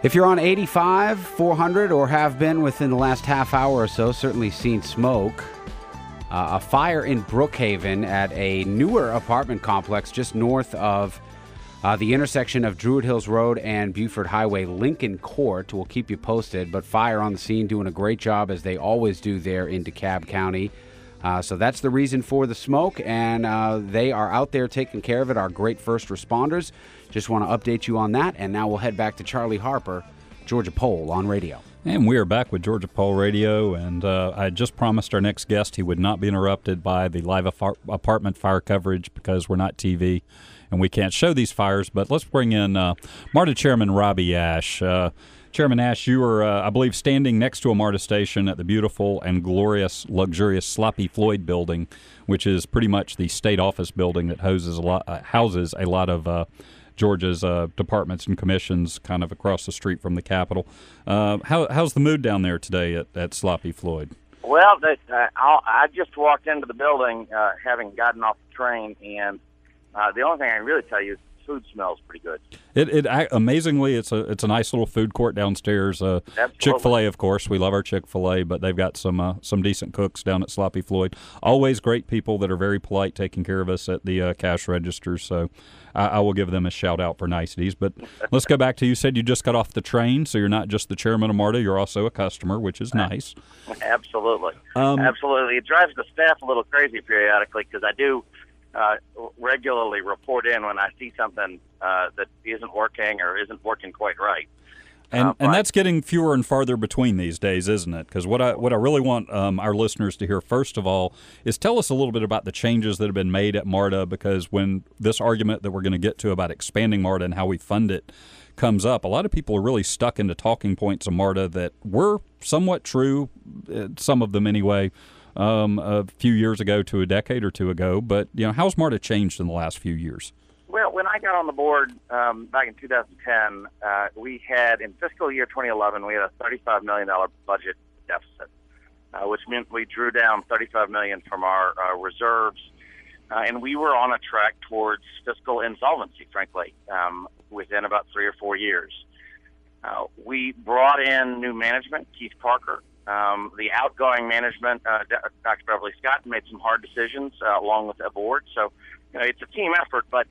If you're on 85, 400, or have been within the last half hour or so, certainly seen smoke. A fire in Brookhaven at a newer apartment complex just north of the intersection of Druid Hills Road and Buford Highway, Lincoln Court. We'll keep you posted, but fire on the scene, doing a great job as they always do there in DeKalb County. So that's the reason for the smoke, and they are out there taking care of it, our great first responders. Just want to update you on that, and now we'll head back to Charlie Harper, Georgia Poll on radio. And we are back with Georgia Poll Radio, and I just promised our next guest he would not be interrupted by the live apartment fire coverage because we're not TV and we can't show these fires. But let's bring in MARTA Chairman Robbie Ash. Chairman Ash, you were, I believe, standing next to a MARTA station at the beautiful and glorious, luxurious Sloppy Floyd building, which is pretty much the state office building that houses a lot of Georgia's departments and commissions kind of across the street from the Capitol. How's the mood down there today at Sloppy Floyd? Well, I just walked into the building having gotten off the train, and the only thing I can really tell you is food smells pretty good. It amazingly, it's a nice little food court downstairs. Chick-fil-A, of course, we love our Chick-fil-A, but they've got some decent cooks down at Sloppy Floyd. Always great people that are very polite, taking care of us at the cash registers. So I will give them a shout out for niceties. But let's go back to, you said you just got off the train, so you're not just the chairman of MARTA, you're also a customer, which is nice. Absolutely, absolutely. It drives the staff a little crazy periodically because I do regularly report in when I see something that isn't working or isn't working quite right. And that's getting fewer and farther between these days, isn't it? Because what I really want our listeners to hear, first of all, is tell us a little bit about the changes that have been made at MARTA, because when this argument that we're going to get to about expanding MARTA and how we fund it comes up, a lot of people are really stuck into talking points of MARTA that were somewhat true, some of them anyway, a few years ago to a decade or two ago. But, how's MARTA changed in the last few years? Well, when I got on the board back in 2010, we had, in fiscal year 2011, we had a $35 million budget deficit, which meant we drew down $35 million from our reserves, and we were on a track towards fiscal insolvency, frankly, within about 3 or 4 years. We brought in new management, Keith Parker. The outgoing management, Dr. Beverly Scott, made some hard decisions along with the board. So, it's a team effort, but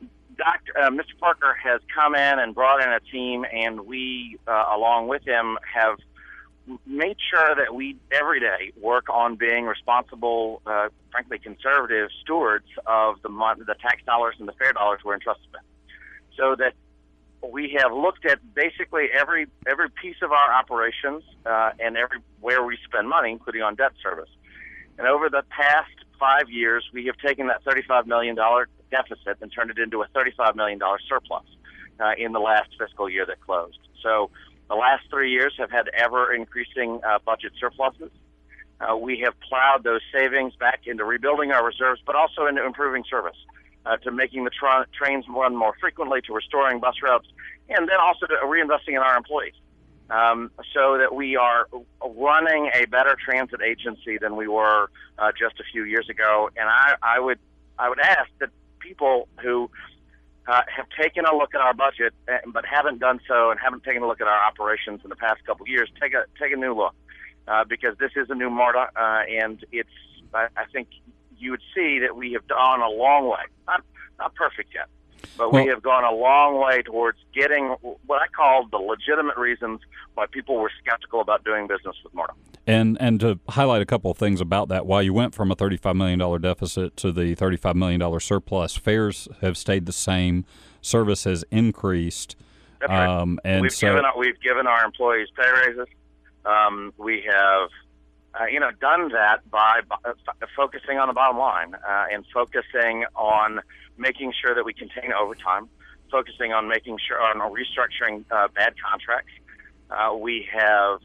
Mr. Parker has come in and brought in a team, and we, along with him, have made sure that we every day work on being responsible, frankly, conservative stewards of the tax dollars and the fair dollars we're entrusted with. So that we have looked at basically every piece of our operations and everywhere we spend money, including on debt service. And over the past 5 years, we have taken that $35 million deficit and turned it into a $35 million surplus in the last fiscal year that closed. So the last 3 years have had ever-increasing budget surpluses. We have plowed those savings back into rebuilding our reserves, but also into improving service, to making the trains run more frequently, to restoring bus routes, and then also to reinvesting in our employees, so that we are running a better transit agency than we were just a few years ago. And I would ask that people who have taken a look at our budget but haven't done so and haven't taken a look at our operations in the past couple of years, take a new look, because this is a new MARTA, and I think you would see that we have gone a long way. Not perfect yet, but we have gone a long way towards getting what I call the legitimate reasons why people were skeptical about doing business with MARTA. And to highlight a couple of things about that, while you went from a $35 million deficit to the $35 million surplus, fares have stayed the same, service has increased. That's right. And we've given our employees pay raises. We have done that by focusing on the bottom line and focusing on making sure that we contain overtime, focusing on making sure on restructuring bad contracts. We have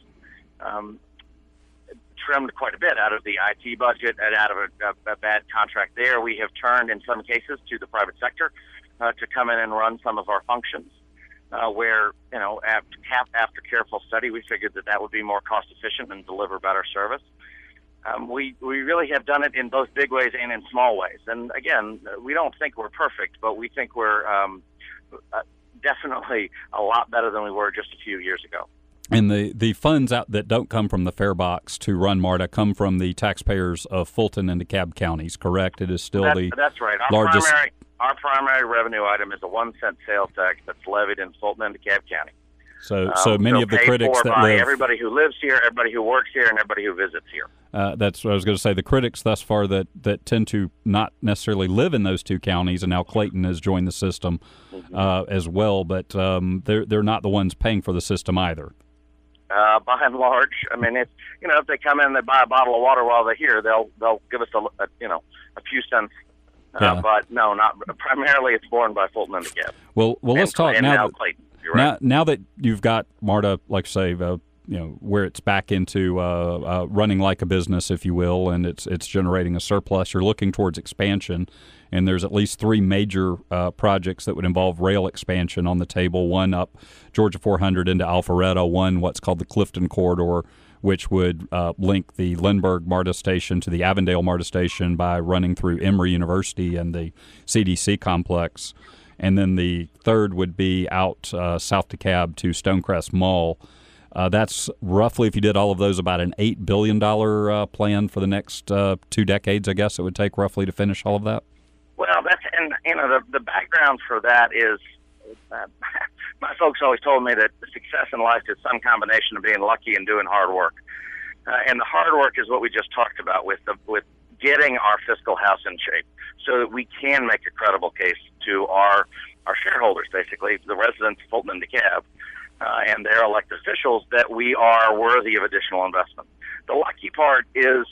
trimmed quite a bit out of the IT budget and out of a bad contract there. We have turned, in some cases, to the private sector to come in and run some of our functions. Where, after careful study, we figured that would be more cost efficient and deliver better service. We really have done it in both big ways and in small ways. And again, we don't think we're perfect, but we think we're definitely a lot better than we were just a few years ago. And the funds out that don't come from the fare box to run MARTA come from the taxpayers of Fulton and DeKalb counties, correct? It is still that's right. Largest. Our primary revenue item is a 1 cent sales tax that's levied in Fulton and DeKalb County. So many of the critics that live, everybody who lives here, everybody who works here, and everybody who visits here. That's what I was going to say. The critics thus far that tend to not necessarily live in those two counties, and now Clayton has joined the system as well, but they're not the ones paying for the system either. By and large, I mean, if they come in and they buy a bottle of water while they're here, they'll give us a few cents. But no, not primarily. It's borne by Fulton and DeKalb. Well, let's talk now. Clayton. You're right. Now that you've got MARTA, like say, where it's back into running like a business, if you will, and it's generating a surplus. You're looking towards expansion, and there's at least 3 major projects that would involve rail expansion on the table. One up Georgia 400 into Alpharetta. One what's called the Clifton Corridor, which would link the Lindbergh MARTA station to the Avondale MARTA station by running through Emory University and the CDC complex. And then the third would be out south DeKalb to Stonecrest Mall. That's roughly, if you did all of those, about an $8 billion plan for the next 2 decades, I guess it would take roughly to finish all of that. Well, the background for that is my folks always told me that success in life is some combination of being lucky and doing hard work. And the hard work is what we just talked about with getting our fiscal house in shape so that we can make a credible case to our shareholders, basically, the residents of Fulton and DeKalb, and their elected officials, that we are worthy of additional investment. The lucky part is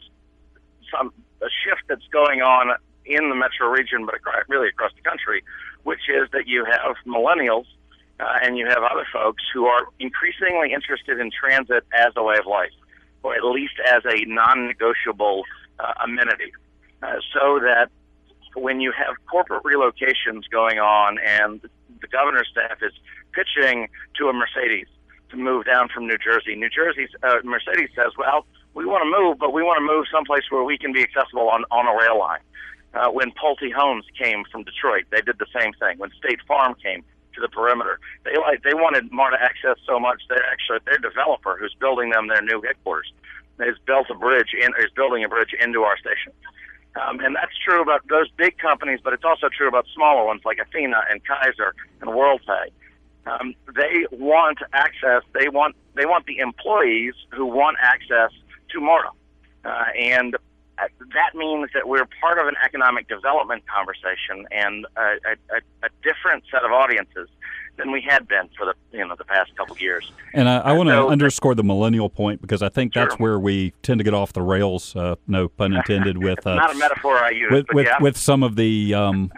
a shift that's going on in the metro region, but really across the country, which is that you have millennials and you have other folks who are increasingly interested in transit as a way of life, or at least as a non-negotiable amenity, so that when you have corporate relocations going on and the governor's staff is pitching to a Mercedes to move down from New Jersey, Mercedes says, well, we want to move, but we want to move someplace where we can be accessible on a rail line. When Pulte Homes came from Detroit, they did the same thing. When State Farm came to the perimeter, they wanted MARTA access so much their developer, who's building them their new headquarters, is building a bridge into our station. And that's true about those big companies, but it's also true about smaller ones like Athena and Kaiser and WorldPay. They want access. They want the employees who want access to MARTA, and that means that we're part of an economic development conversation and a different set of audiences than we had been for the past couple of years. And I want to underscore the millennial point, because I think that's where we tend to get off the rails, no pun intended, with not a metaphor I use, with some of the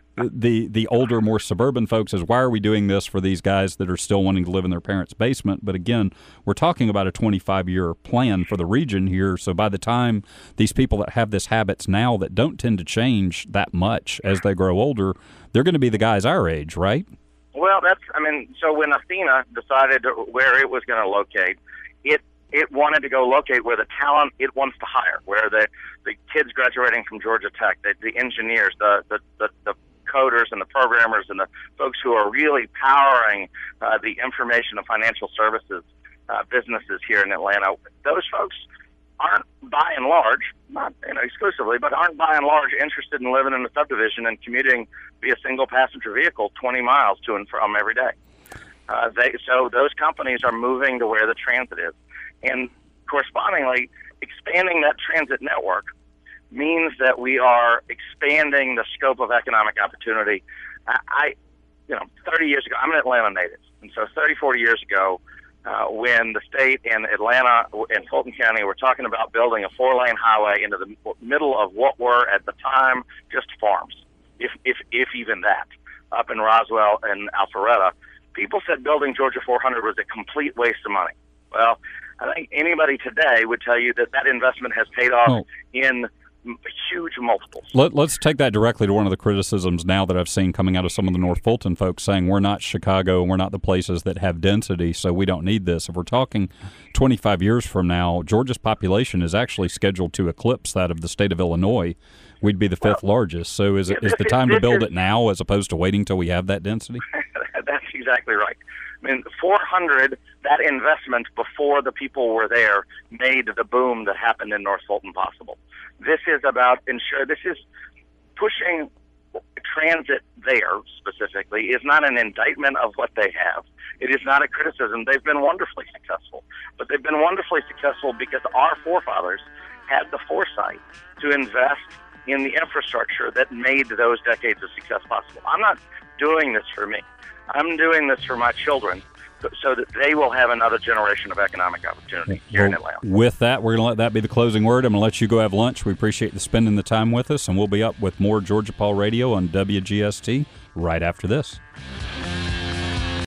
older, more suburban folks, is why are we doing this for these guys that are still wanting to live in their parents' basement? But again, we're talking about a 25-year plan for the region here, so by the time these people that have this habits now that don't tend to change that much as they grow older, they're going to be the guys our age, right? Well, so when Athena decided where it was going to locate, it wanted to go locate where the talent it wants to hire, where the kids graduating from Georgia Tech, the engineers, the coders and the programmers and the folks who are really powering the information and financial services businesses here in Atlanta. Those folks aren't, by and large, not exclusively, but aren't by and large interested in living in a subdivision and commuting via single passenger vehicle 20 miles to and from every day. So those companies are moving to where the transit is. And correspondingly, expanding that transit network means that we are expanding the scope of economic opportunity. 30 years ago, I'm an Atlanta native, and so 30, 40 years ago, when the state and Atlanta and Fulton County were talking about building a 4-lane highway into the middle of what were at the time just farms, if even that, up in Roswell and Alpharetta, people said building Georgia 400 was a complete waste of money. Well, I think anybody today would tell you that investment has paid off in huge multiples. Let's take that directly to one of the criticisms now that I've seen coming out of some of the North Fulton folks, saying we're not Chicago and we're not the places that have density, so we don't need this. If we're talking 25 years from now, Georgia's population is actually scheduled to eclipse that of the state of Illinois. We'd be the 5th largest. So is the time to build it now as opposed to waiting till we have that density? exactly right. I mean, 400, that investment before the people were there made the boom that happened in North Fulton possible. This is about this is pushing transit there specifically is not an indictment of what they have. It is not a criticism. They've been wonderfully successful. But they've been wonderfully successful because our forefathers had the foresight to invest in the infrastructure that made those decades of success possible. I'm not doing this for me. I'm doing this for my children so that they will have another generation of economic opportunity here in Atlanta. With that, we're going to let that be the closing word. I'm going to let you go have lunch. We appreciate you spending the time with us, and we'll be up with more Georgia Paul Radio on WGST right after this.